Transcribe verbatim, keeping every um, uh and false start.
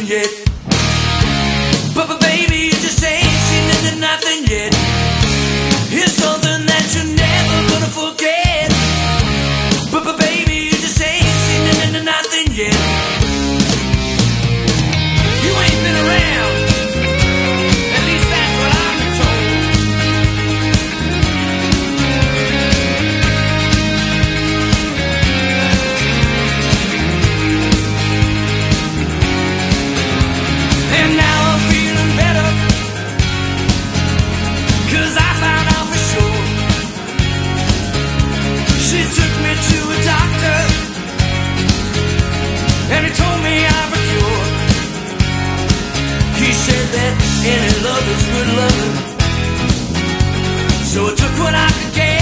yet. But, but baby, you just ain't seen into nothing yet. It's something that you're never gonna forget. But, but baby, you just ain't seen into nothing yet. You ain't been around. At least that's what I've been told. And now I'm feeling better, 'cause I found out for sure. She took me to a doctor, and he told me I'm a cure. He said that any love is good loving, so I took what I could get.